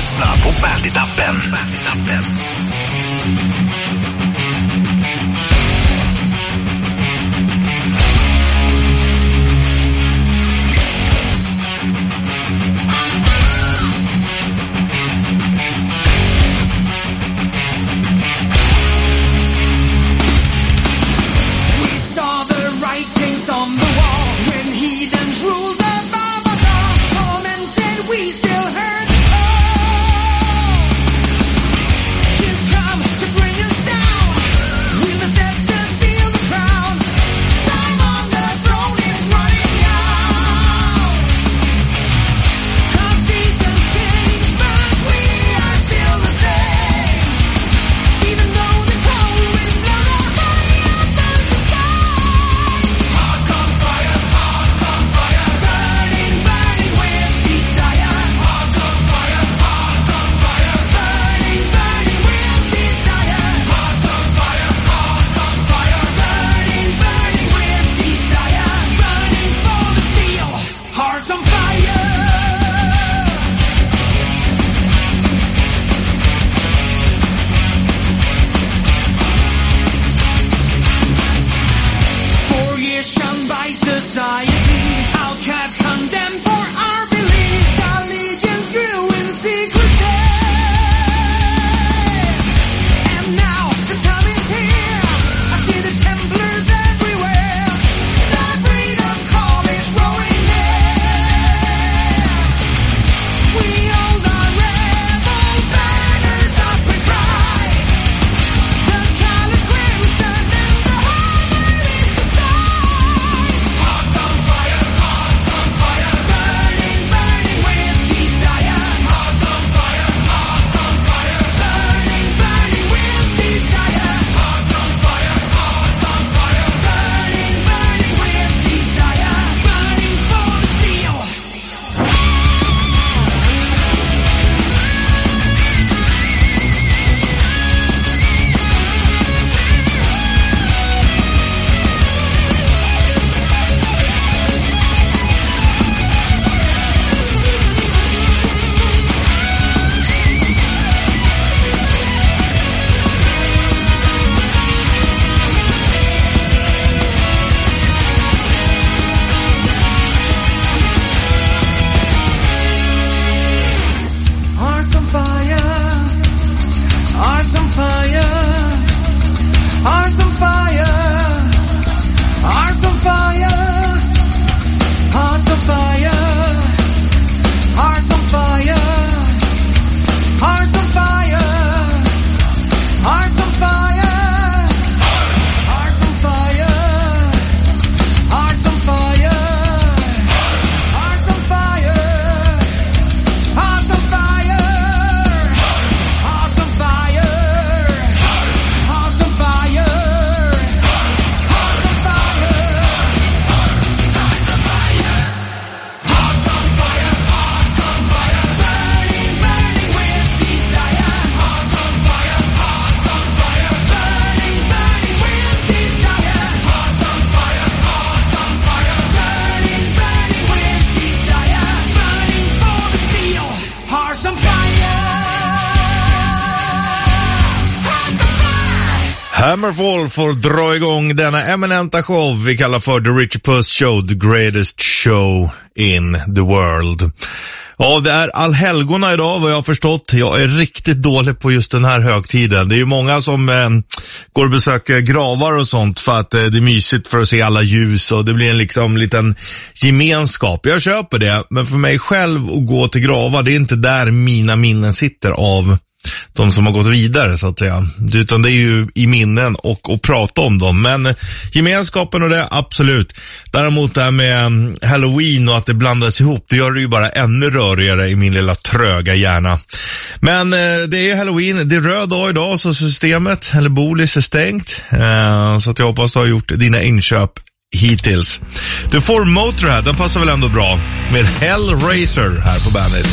Lyssna på Bandit-appen. We saw the writings on the wall when heathens ruled above us all. Tormented, we still heard the call. You come to bring us down. We must have to steal the crown. Time on the throne is running out. 'Cause seasons change, but we are still the same. Even though the cold winds blow our body up burns inside. Hearts on fire, burning, burning with desire. Hearts on fire, burning, burning with desire. Hearts on fire, burning, burning with desire. Burning for the steel, hearts on fire. For years shunned by society, outcast, condemned for our beliefs, our legions grew in secrecy. And now the time is here. I see the Templars everywhere. The freedom call is roaring near. We hold our rebel banners up with pride. The callous crimson and the hammer is the sign. Hearts on fire, burning, burning with desire. Hearts on fire, burning, burning with desire. Hearts on fire, burning, burning with desire. Burning for the steel. Hearts on fire, hearts on fire, hearts on fire, hearts on fire, hearts on fire, hearts on fire, hearts on fire, hearts on fire, hearts on fire, hearts on fire, hearts on fire. Hearts on fire, hearts on fire, hearts on fire, hearts on fire, hearts on fire, hearts on fire, burning, burning with desire. Hearts on fire, burning, burning with desire. Hearts on fire, burning, burning with desire. Burning for the steel, hearts on fire. Hammerfall får dra igång denna eminenta show vi kallar för The Richie Puss Show, the greatest show in the world. Ja, det är allhelgona idag vad jag har förstått. Jag är riktigt dålig på just den här högtiden. Det är ju många som går och besöker gravar och sånt för att det är mysigt för att se alla ljus och det blir en liksom liten gemenskap. Jag köper det, men för mig själv att gå till gravar, det är inte där mina minnen sitter av de som har gått vidare så att säga. Utan det är ju i minnen och prata om dem. Men gemenskapen och det, absolut. Däremot det här med Halloween och att det blandas ihop, det gör det ju bara ännu rörigare i min lilla tröga hjärna. Men det är ju Halloween, det är röd dag idag så systemet, eller Bolis är stängt. Så att jag hoppas du har gjort dina inköp hittills. Du får Motorhead, den passar väl ändå bra. Med Hellraiser här på bandet.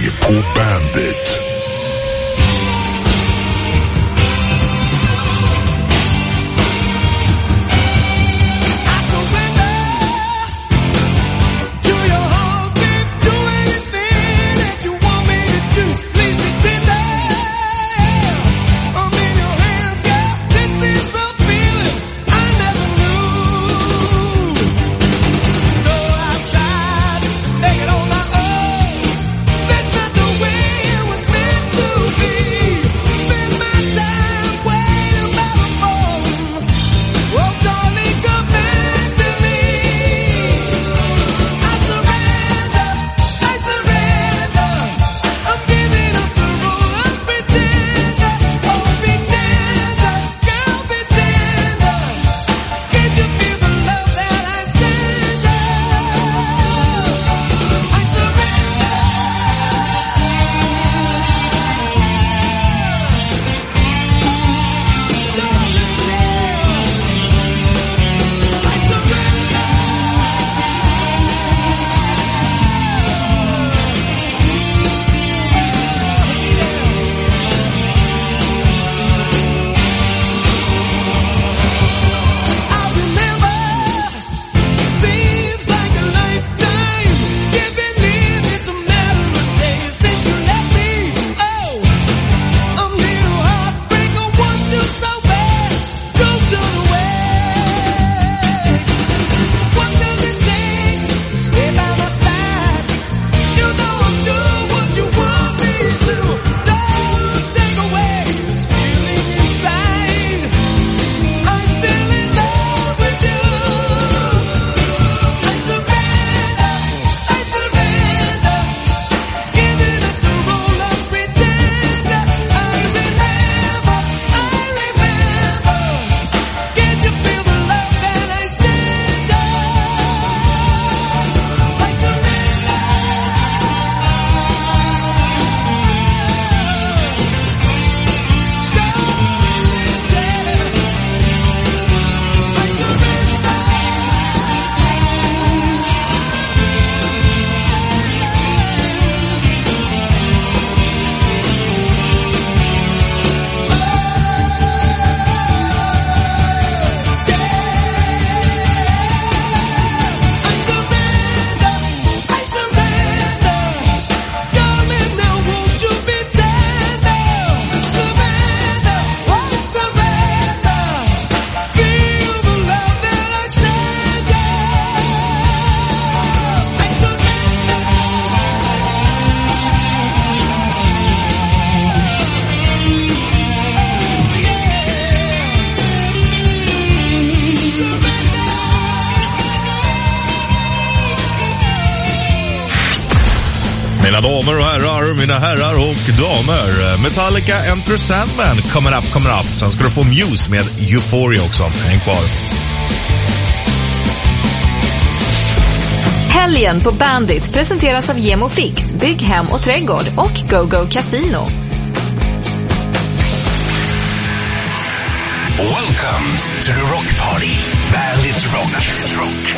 på Bandit. Mina damer och herrar, mina herrar och damer. Metallica, Enter Sandman, coming up. Sen ska du få Muse med Euphoria också. Häng kvar. Helgen på Bandit presenteras av Gemo Fix, Bygg hem och trädgård och GoGo Casino. Welcome to the Rock Party. Bandit Rock.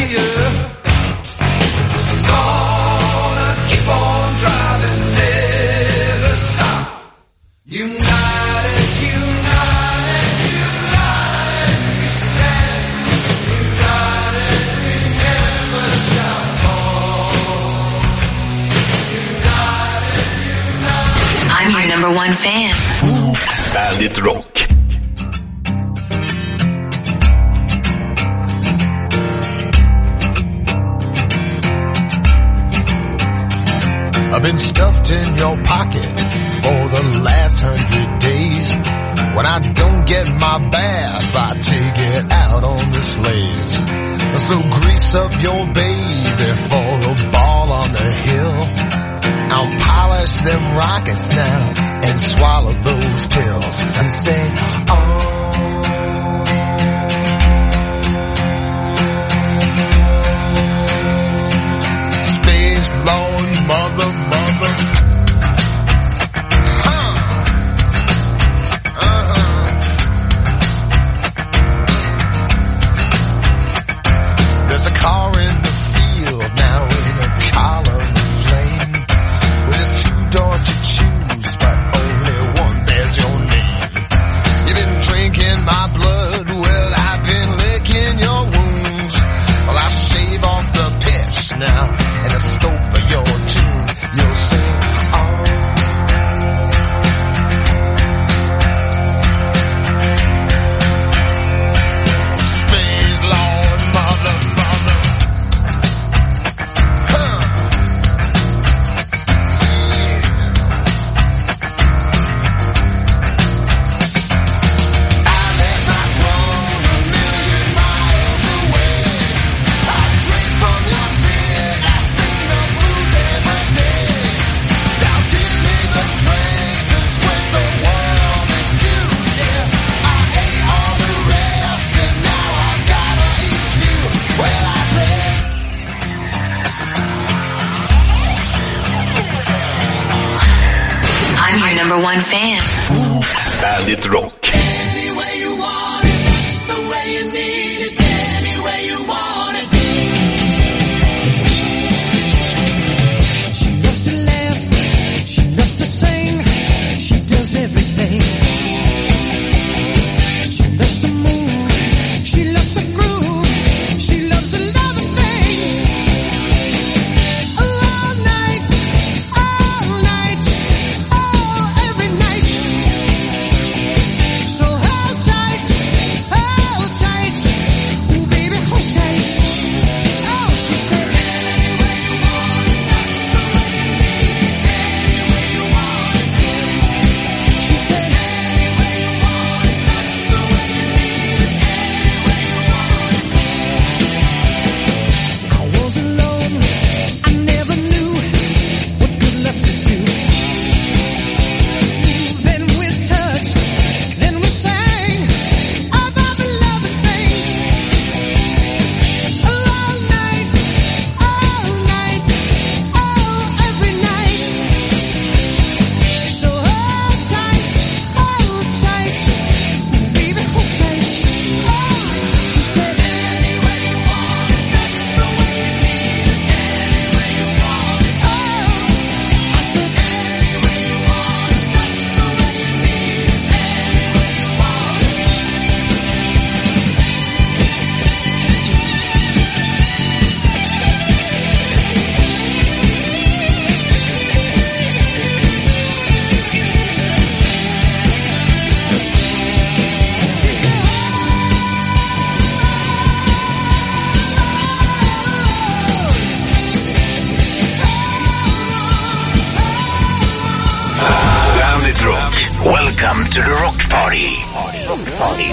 here. Gonna keep on driving, never stop. United, united, united, we stand. United, we never shall fall. United, united. I'm your number one fan. Bandit Rock. I've been stuffed in your pocket for the last 100 days. When I don't get my bath, I take it out on the slaves. So grease up your baby for the ball on the hill. I'll polish them rockets now and swallow those pills and say, oh. Space Lord, mother. There's a car in the field now in a column of flame. With 2 doors to choose, but only one bears your name. You've been drinking my blood, well, I've been licking your wounds. Well, I'll shave off the pitch now, and the scope of your tune, you'll sing, oh. Space Lord, mother. I'm your number one fan. Bandit Rock. Any way you want it, that's the way you need it. Any way you want it. She loves to laugh, she loves to sing, she does everything. She loves to move, she loves to groove, she loves a lot of things. All night, oh, every night. So hold tight, ooh baby, hold tight. Oh, she said, any way you want it, that's the way you need it. Any way you want it. She said, any way you want it, that's the way you need it. Any way you want it. I was alone, I never knew what good love could do. Then we touched, then we sang about the loving things. All night, oh, every night. So hold tight, baby, hold tight. Oh, she said, any way you want it, that's the way you need it. Any way you want it. Oh, I said, any way you want it, that's the way you need it. Any way you want it. Bandit Rock. Welcome to the Rock Party. Rock Party.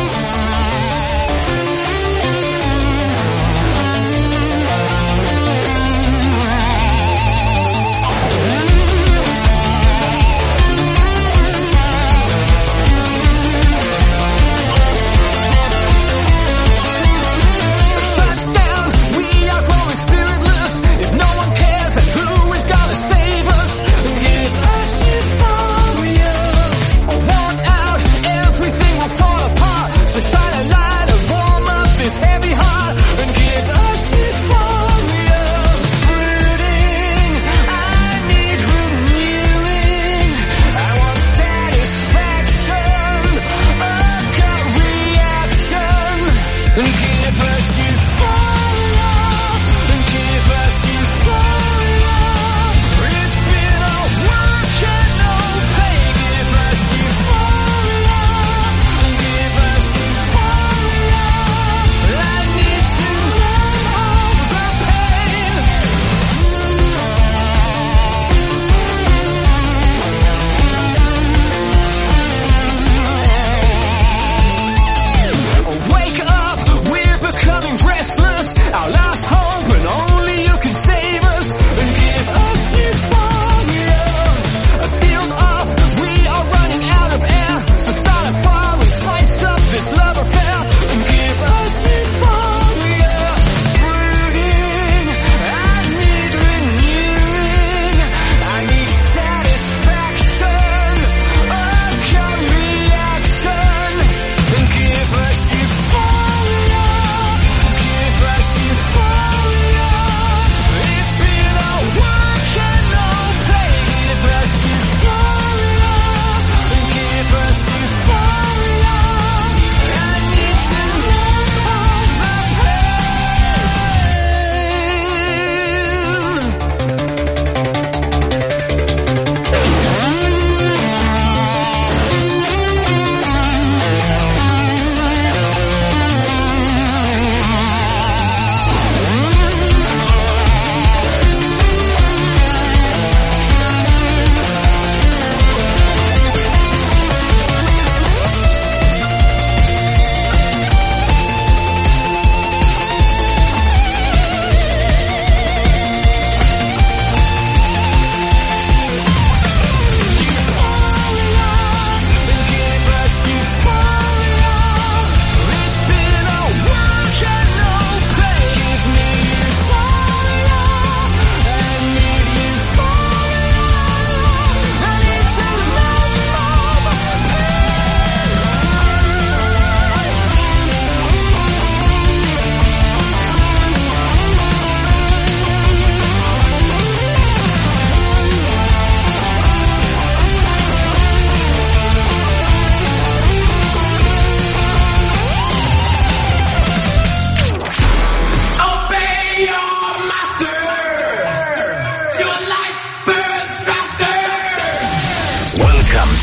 Shut down, we are growing spiritless. If no one cares, then who is gonna save us? Give us euphoria, or walk out, everything will fall apart. So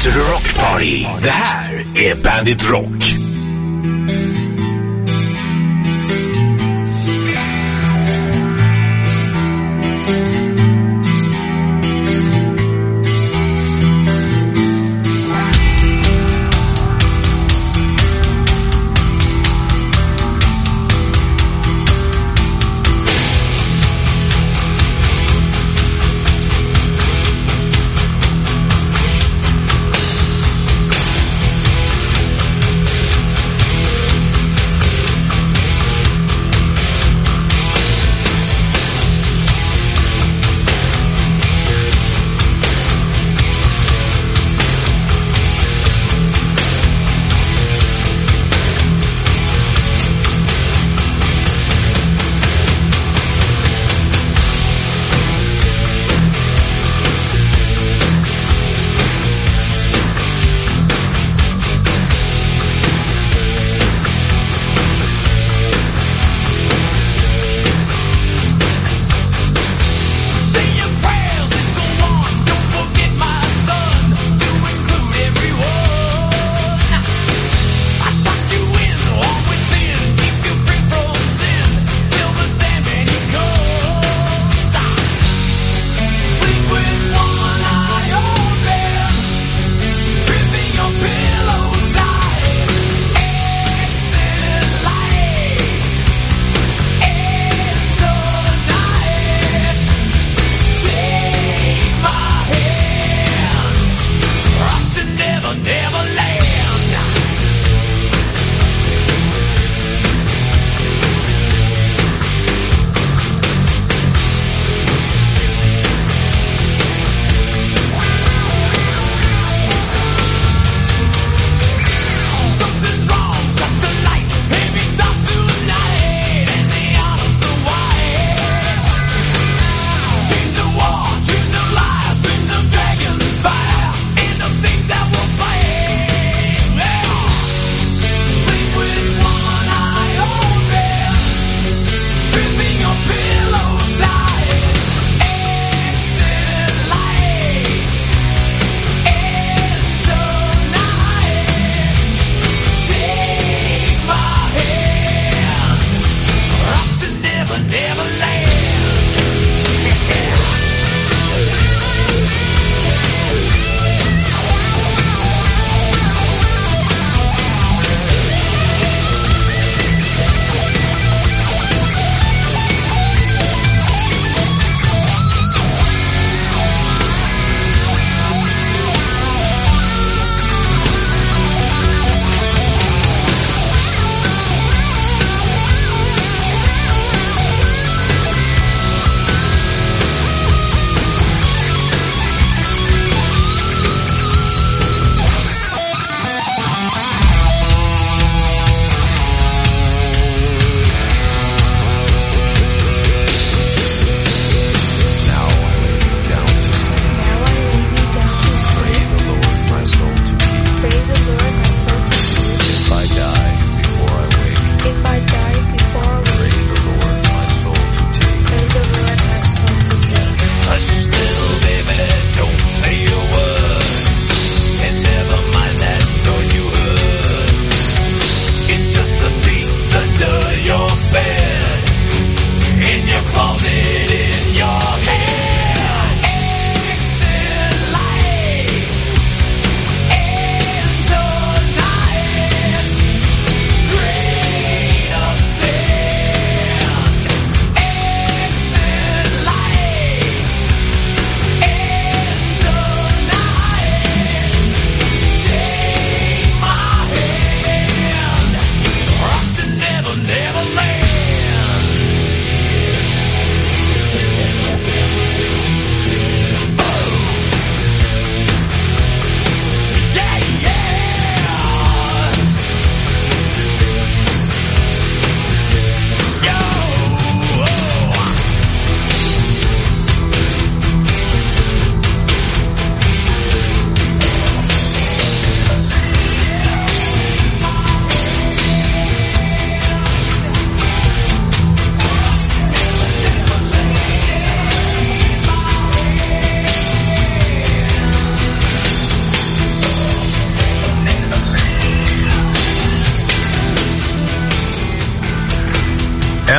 to the Rock Party. Det här är Bandit Rock.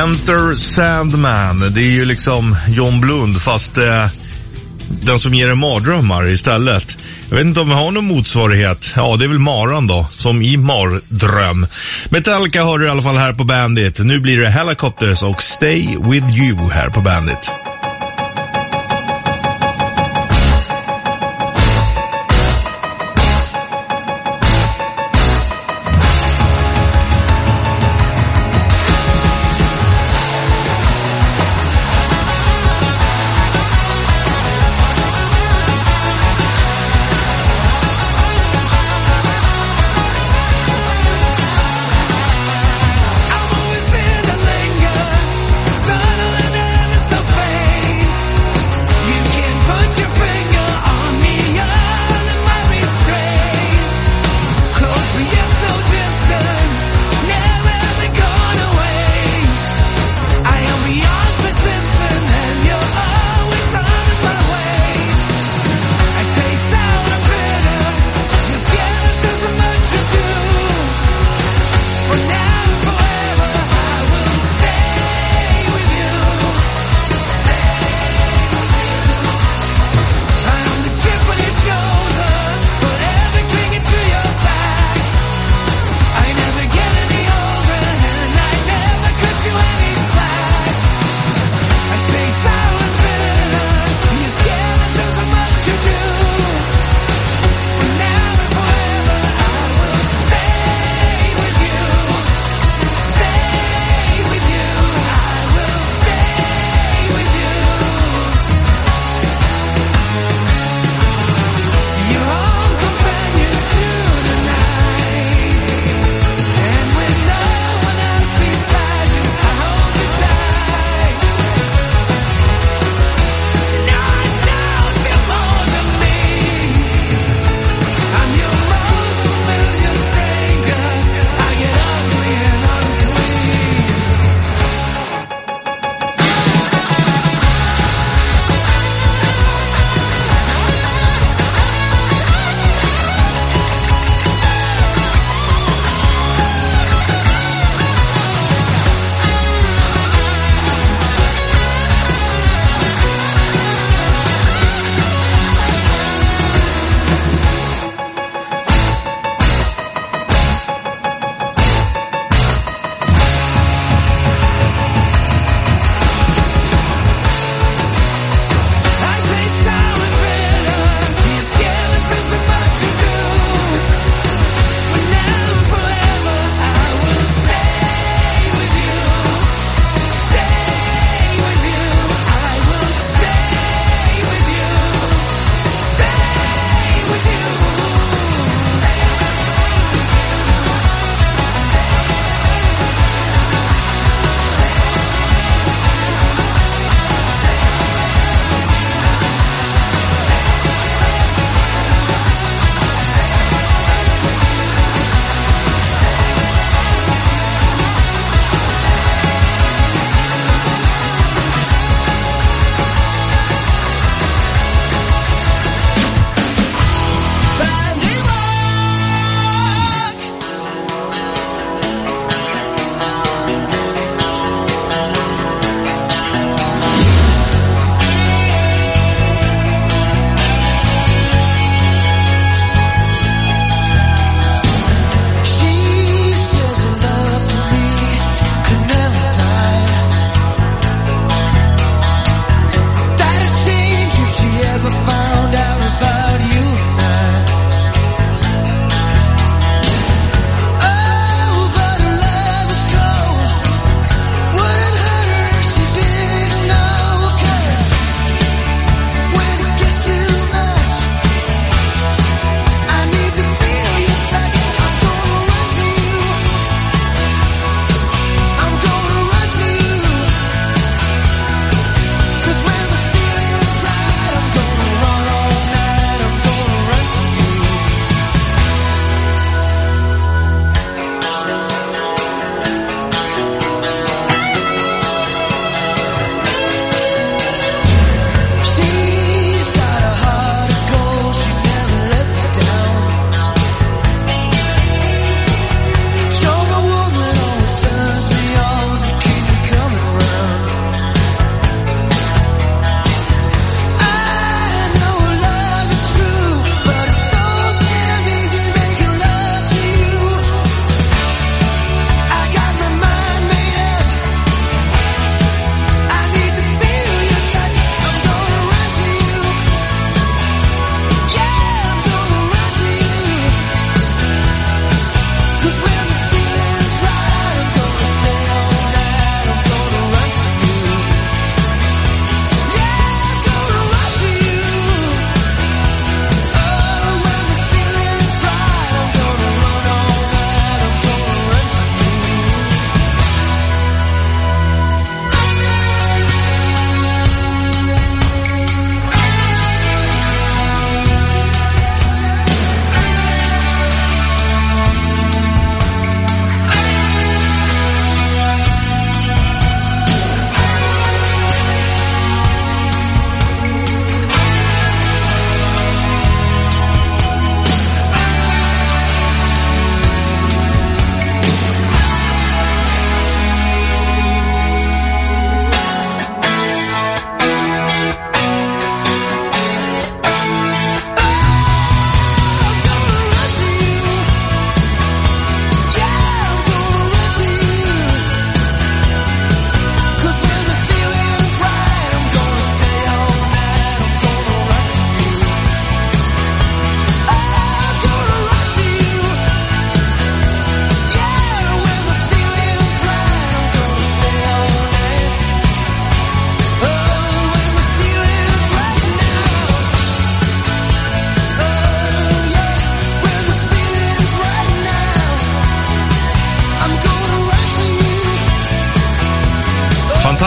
Enter Sandman. Det är ju liksom John Blund fast den som ger en mardrömmar istället. Jag vet inte om vi har någon motsvarighet. Ja, det är väl Maran då, som i mardröm. Metallica har du i alla fall här på Bandit. Nu blir det Helicopters och Stay With You här på Bandit. I'm always in the linger, suddenly never so fast.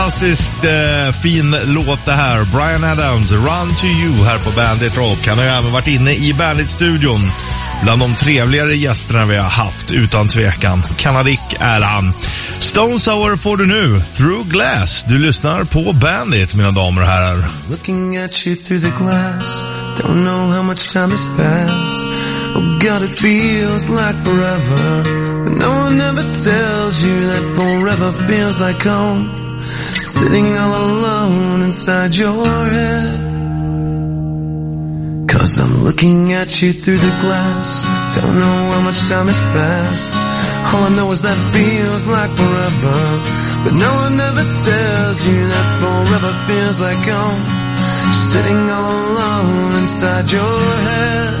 Fantastiskt fin låt det här. Bryan Adams, Run to You här på Bandit Rock. Han har ju även varit inne i Bandit-studion. Bland de trevligare gästerna vi har haft, utan tvekan. Kanadik är han. Stone Sour får du nu. Through Glass. Du lyssnar på Bandit, mina damer och herrar. Looking at you through the glass. Don't know how much time has passed. Oh God, it feels like forever. But no one ever tells you that forever feels like home. Sitting all alone inside your head. 'Cause I'm looking at you through the glass. Don't know how much time has passed. All I know is that it feels like forever. But no one ever tells you that forever feels like home. Sitting all alone inside your head.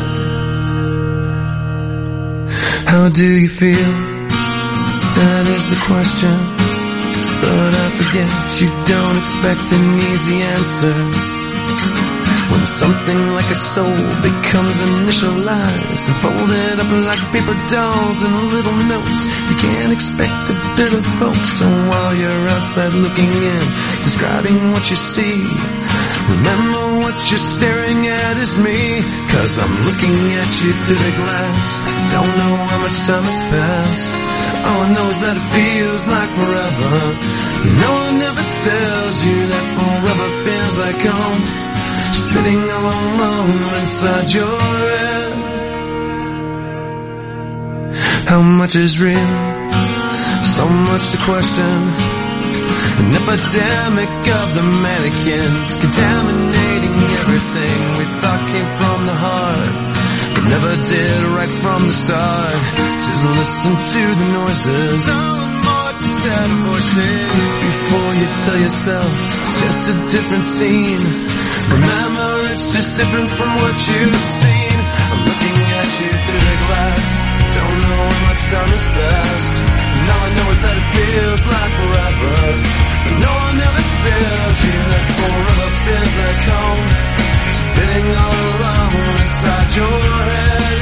How do you feel? That is the question. But I forget you don't expect an easy answer. When something like a soul becomes initialized and folded up like paper dolls and little notes, you can't expect a bit of hope. So while you're outside looking in, describing what you see, remember what you're staring at is me. 'Cause I'm looking at you through the glass. Don't know how much time has passed. All I know is that it feels like forever. No one ever tells you that forever feels like home. Sitting all alone inside your head. How much is real? So much to question. An epidemic of the mannequins, contaminating everything we thought came from the heart, but never did right from the start. Just listen to the noises. Before you tell yourself it's just a different scene, remember it's just different from what you've seen. I'm looking at you through the glass. Don't know how much time has passed. And all I know is that it feels like forever. But no one ever tells you that forever feels like home. Sitting all alone inside your head.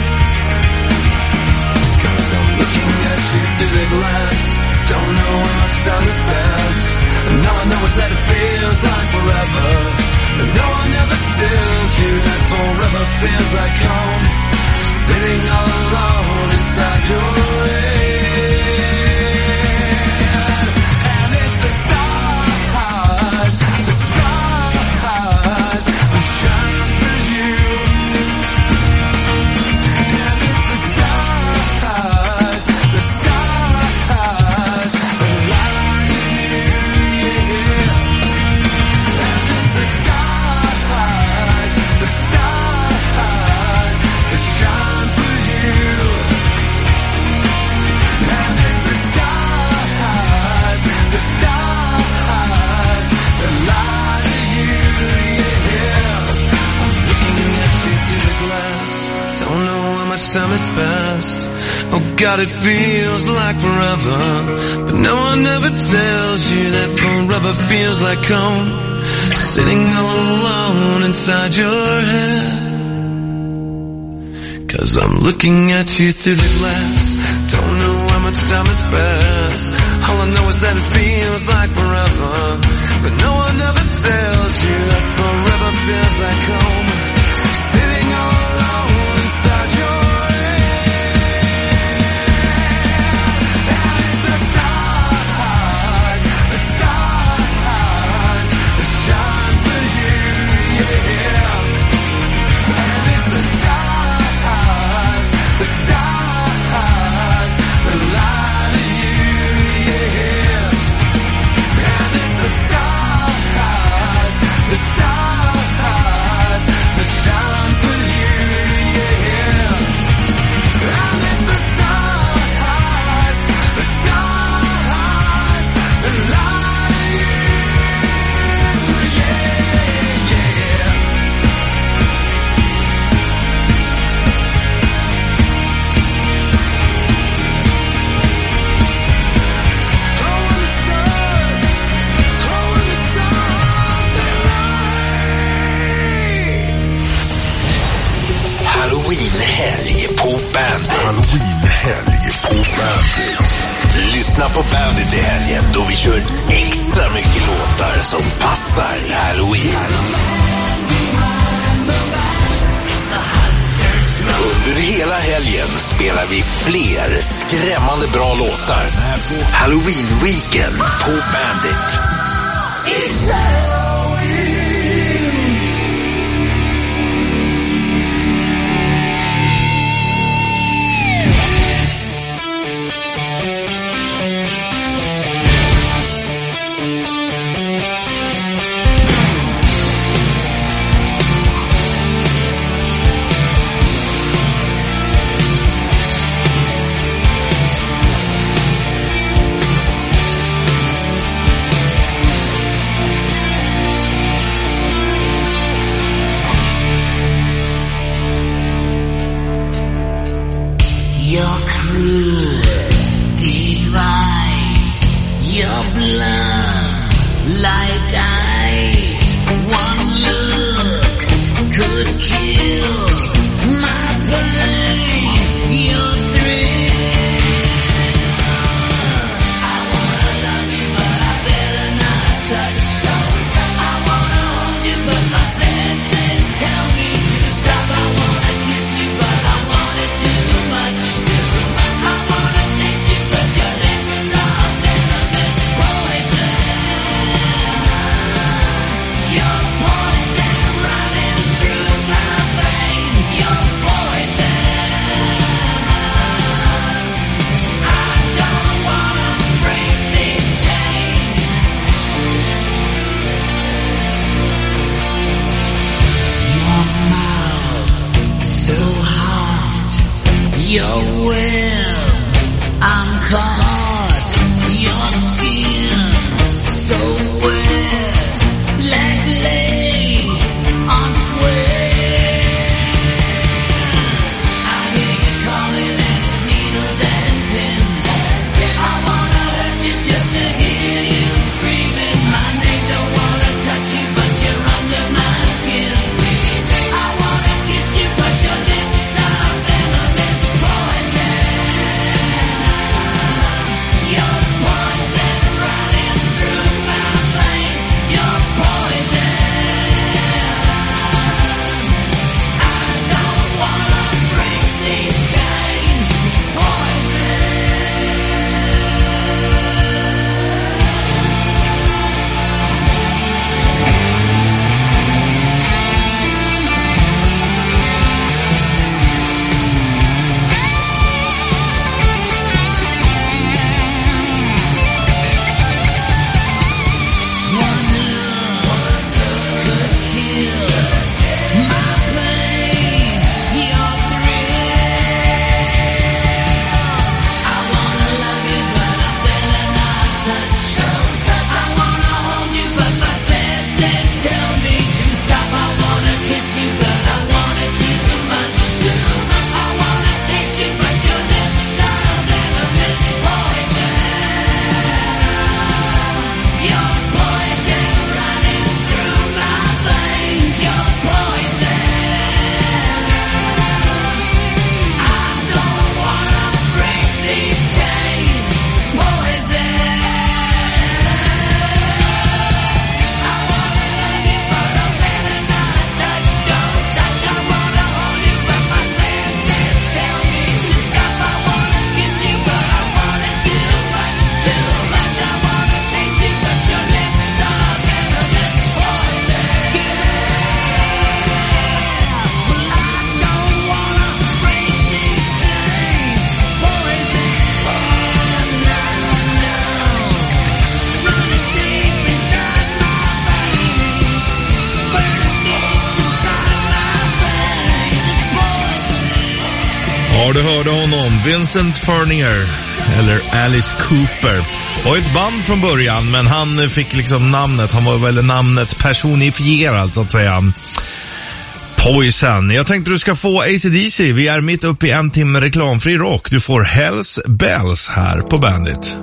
'Cause I'm looking at you through the glass. Don't know how much time has passed. And all I know is that it feels like forever. But no one ever tells you that forever feels like home. Sitting all alone inside your head. And it's the stars that shine for you. And it's the stars that light you, yeah. And it's the stars that shine for you. And it's the stars that light you, yeah. I'm looking at you through the glass. Don't know how much time has passed. Oh God, it feels like forever. But no one ever tells you that forever feels like home. Sitting all alone inside your head. 'Cause I'm looking at you through the glass. Don't know how much time has passed. All I know is that it feels like forever. But no one ever tells you that forever feels like home. Sitting all alone inside your Halloween-helg på Bandit. lyssna på Bandit i helgen då vi kör extra mycket låtar som passar Halloween. Under hela helgen spelar vi fler skrämmande bra låtar. Halloween-weekend på Bandit. It's Ja, du hörde honom. Vincent Furnier, eller Alice Cooper. Var ett band från början, men han fick liksom namnet. Han var väl namnet personifierat, så att säga. Poison. Jag tänkte du ska få AC/DC. Vi är mitt uppe i en timme reklamfri rock. Du får Hells Bells här på Bandit.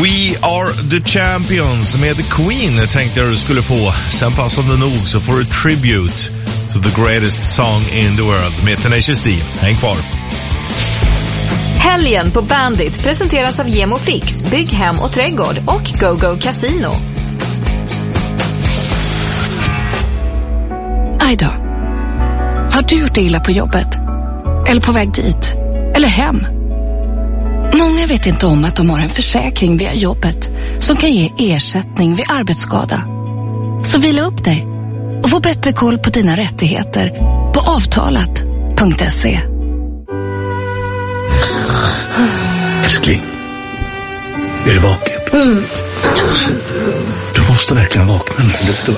We Are The Champions med Queen tänkte jag du skulle få. Sen passande nog så får du Tribute to the Greatest Song in the World med Tenacious D. Häng kvar. Helgen på Bandit presenteras av Gemo Fix, Bygg Hem och Trädgård och GoGo Casino. Aj då. Har du gjort det illa på jobbet? Eller på väg dit? Eller hem? Många vet inte om att de har en försäkring via jobbet som kan ge ersättning vid arbetsskada. Så vila upp dig och få bättre koll på dina rättigheter på avtalat.se. Älskling, är du vaken? Du måste verkligen vakna nu, lite va?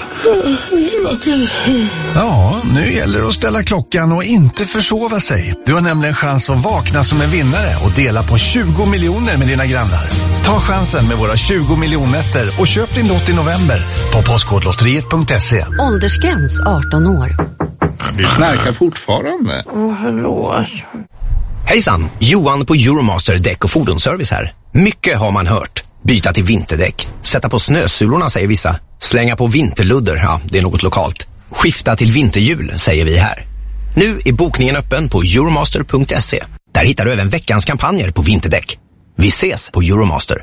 Ja, nu gäller det att ställa klockan och inte försova sig. Du har nämligen chans att vakna som en vinnare och dela på 20 miljoner med dina grannar. Ta chansen med våra 20 miljoner och köp din lott i november på postkodlotteriet.se. Åldersgräns 18 år. Du snarkar fortfarande. Förlåt. Hejsan, Johan på Euromaster däck och fordonsservice här. Mycket har man hört. Byta till vinterdäck. Sätta på snösulorna säger vissa. Slänga på vinterludder, ja det är något lokalt. Skifta till vinterhjul säger vi här. Nu är bokningen öppen på euromaster.se. Där hittar du även veckans kampanjer på vinterdäck. Vi ses på Euromaster.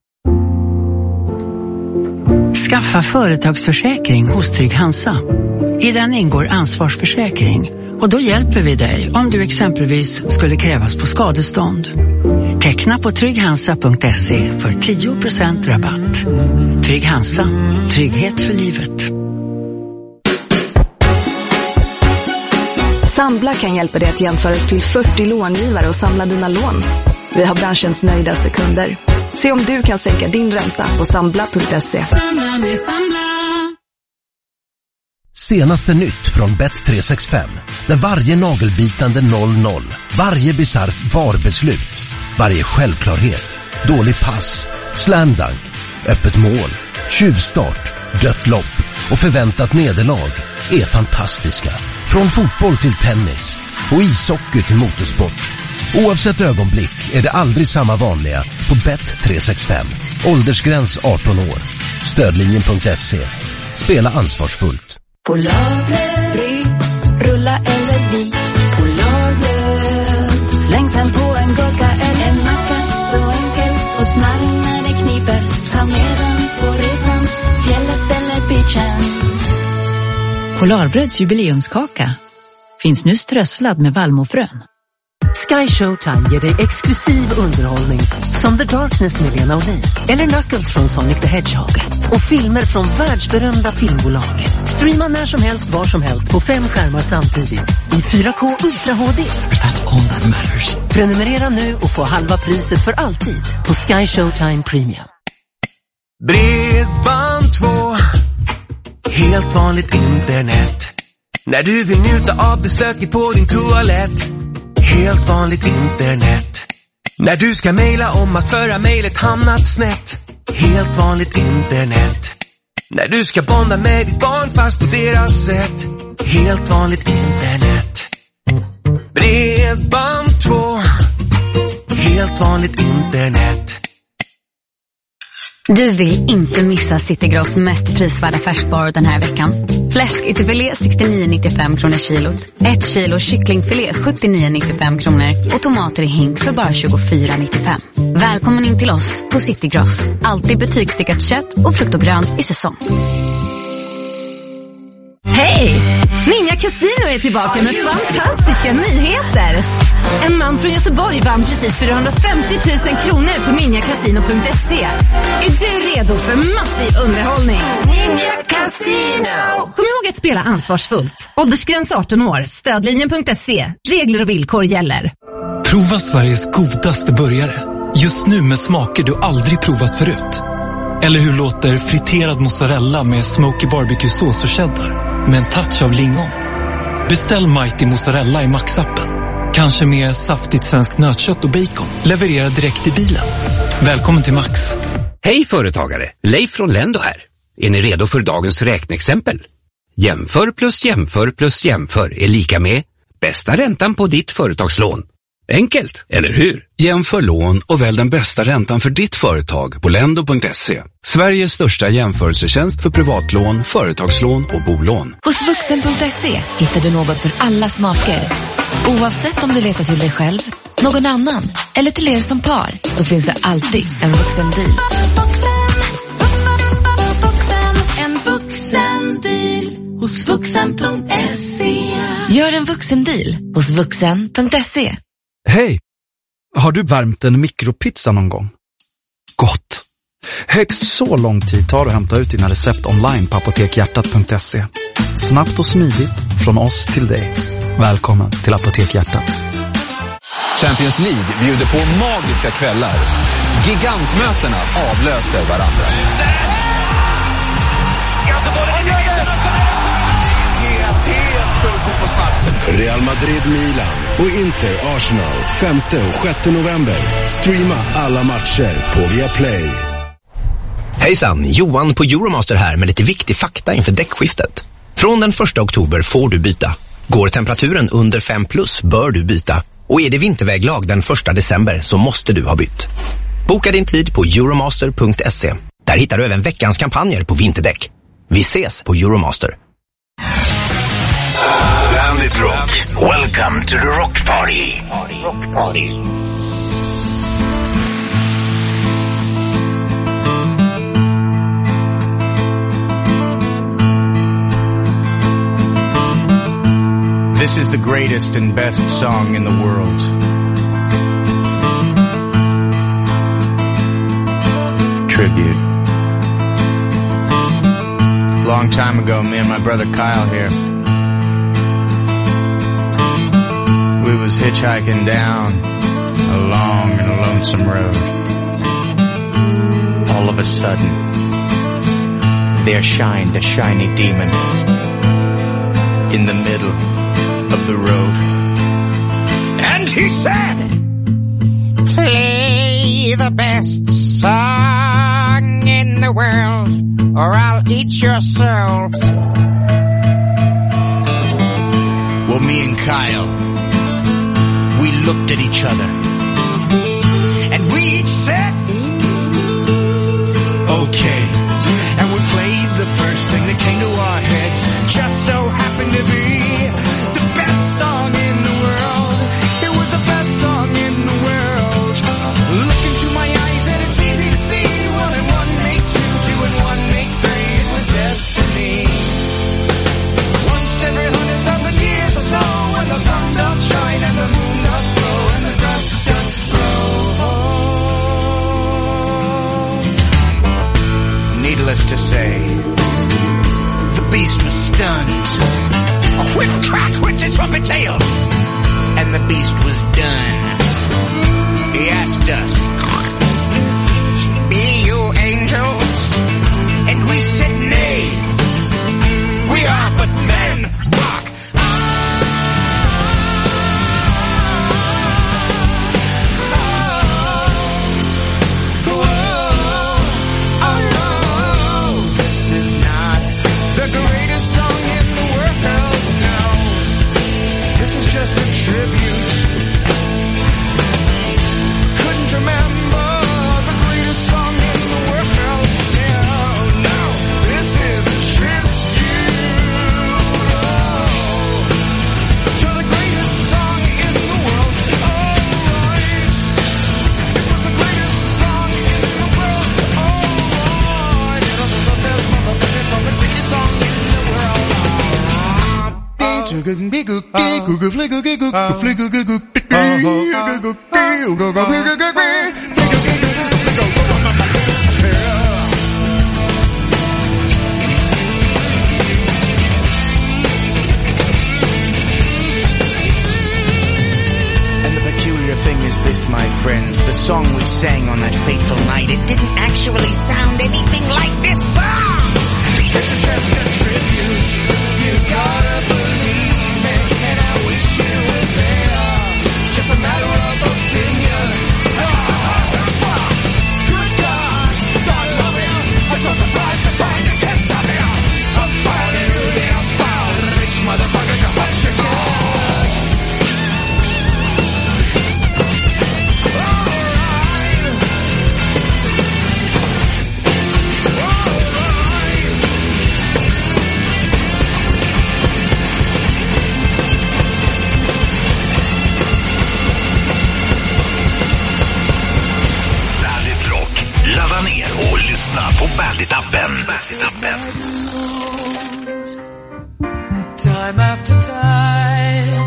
Skaffa företagsförsäkring hos Trygg Hansa. I den ingår ansvarsförsäkring. Och då hjälper vi dig om du exempelvis skulle krävas på skadestånd. Teckna på trygghansa.se för 10% rabatt. Trygg Hansa. Trygghet för livet. Sambla kan hjälpa dig att jämföra till 40 långivare och samla dina lån. Vi har branschens nöjdaste kunder. Se om du kan sänka din ränta på sambla.se. Senaste nytt från Bet365. Där varje nagelbitande 0-0, varje bizarrt VAR-beslut, varje självklarhet, dålig pass, slamdunk, öppet mål, tjuvstart, dött lopp och förväntat nederlag är fantastiska. Från fotboll till tennis och ishockey till motorsport. Oavsett ögonblick är det aldrig samma vanliga på Bet365. Åldersgräns 18 år. Stödlinjen.se. Spela ansvarsfullt. Polarbröd, rulla eller vit. Polarbröd, släng sen på en gurka eller en macka. Så enkel och smarrig när det kniper. Ta med den på resan, fjället eller beachen. Polarbröds jubileumskaka finns nu strösslad med vallmofrön. Sky Showtime ger dig exklusiv underhållning som The Darkness med Lena Olin eller Knuckles från Sonic the Hedgehog och filmer från världsberömda filmbolag. Streama när som helst, var som helst på 5 skärmar samtidigt i 4K Ultra HD. That's all that matters. Prenumerera nu och få halva priset för alltid på Sky Showtime Premium. Bredband2, helt vanligt internet. När du vill njuta av besöket på din toalett. Helt vanligt internet. När du ska mejla om att föra mejlet hamnat snett. Helt vanligt internet. När du ska bonda med ditt barn fast på deras sätt. Helt vanligt internet. Bredband2, helt vanligt internet. Du vill inte missa Citygross mest prisvärda färskvaror den här veckan. Fläsk ytterfilé 69,95 kronor kilot. 1 kilo kycklingfilé 79,95 kronor. Och tomater i hink för bara 24,95. Välkommen in till oss på Citygross. Alltid butikstickat kött och frukt och grönt i säsong. Hej! Ninja Casino är tillbaka med fantastiska nyheter. En man från Göteborg vann precis 450 000 kronor på ninjacasino.se. Är du redo för massiv underhållning? Ninja Casino! Kom ihåg att spela ansvarsfullt. Åldersgräns 18 år. Stödlinjen.se. Regler och villkor gäller. Prova Sveriges godaste burgare. Just nu med smaker du aldrig provat förut. Eller hur låter friterad mozzarella med smoky barbecue-sås och cheddar med en touch av lingon? Beställ Mighty Mozzarella i Max-appen. Kanske med saftigt svenskt nötkött och bacon. Leverera direkt i bilen. Välkommen till Max. Hej företagare, Leif från Lendo här. Är ni redo för dagens räkneexempel? Jämför plus jämför plus jämför är lika med bästa räntan på ditt företagslån. Enkelt, eller hur? Jämför lån och välj den bästa räntan för ditt företag på lendo.se. Sveriges största jämförelsetjänst för privatlån, företagslån och bolån. Hos vuxen.se hittar du något för alla smaker. Oavsett om du letar till dig själv, någon annan eller till er som par, så finns det alltid en vuxendeal. En vuxendeal hos vuxen.se. Gör en vuxendeal hos vuxen.se. Hej! Har du värmt en mikropizza någon gång? Gott! Högst så lång tid tar det att hämta ut dina recept online på apotekhjärtat.se. Snabbt och smidigt från oss till dig. Välkommen till Apotek Hjärtat. Champions League bjuder på magiska kvällar. Gigantmötena avlöser varandra. Real Madrid-Milan och Inter-Arsenal 5 och 6 november. Streama alla matcher på Viaplay. Hejsan, Johan på Euromaster här med lite viktig fakta inför däckskiftet. Från den 1 oktober får du byta. Går temperaturen under 5+ bör du byta. Och är det vinterväglag den 1 december så måste du ha bytt. Boka din tid på euromaster.se. Där hittar du även veckans kampanjer på vinterdäck. Vi ses på Euromaster. Bandit Rock. Welcome to the Rock Party. Rock Party. This is the greatest and best song in the world. Tribute. Long time ago, me and my brother Kyle here, we was hitchhiking down a long and lonesome road. All of a sudden, there shined a shiny demon in the middle of the road. And he said, "Play the best song in the world, or I'll eat your soul." Well, me and Kyle, we looked at each other, and we each said, okay. And we played the first thing that came to our heads. Just so happened to be the best song in the world. It was the best song in the world. Look into my eyes and it's easy to see. 1 and 1 make 2, 2 and 1 make 3. It was destiny. Once every 100,000 years or so, when the sun does shine and the moon does glow and the dust does blow. Needless to say, the beast was stunned. A whip crack went his trumpet tail, and the beast was done. He asked us, "Be you angels?" And we said, "Nay, we are but men." Rock. This is not the greatest song in the world, no. This is just a tribute. Couldn't remember the greatest song in the world, no. This is a tribute to the greatest song in the world. Alright, it was the greatest song in the world. Alright, it was the best motherfucker song, the greatest song in the world. And the peculiar thing is this, my friends, the song we sang on that fateful night, it didn't actually sound anything like this song. This is just a tribute. You gotta believe me, and I wish you were there. Just a matter of opinion. Good God, God love him. I'm so surprised to find you can't stop him. A foul, rich motherfucker, you bust your tail. lyssna på Bandit-appen. Time after time,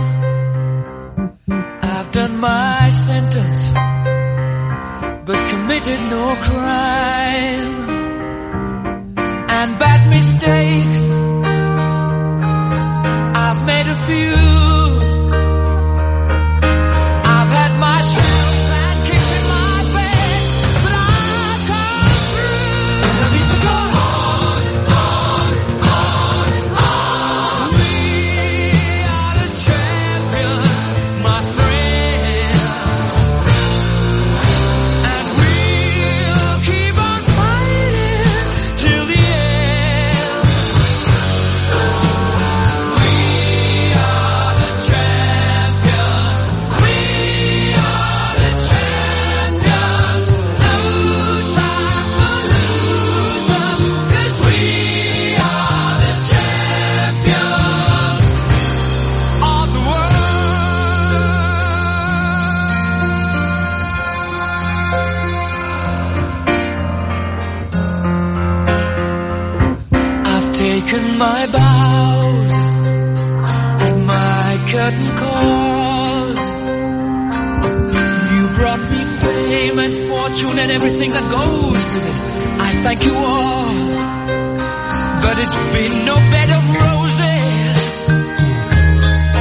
I've done my sentence, but committed no crime. And bad mistakes, I've made a few. I've had my share of bad kicks in my bed, but I've come through. I need to go on. We are the champions, my friends, and we'll keep on fighting till the end. We are the champions. We are the champions. No time for losers, 'cause we are the champions of the world. I've taken my bows and my curtain calls. You brought me fame and fortune and everything that goes with it. I thank you all, but it's been no bed of roses.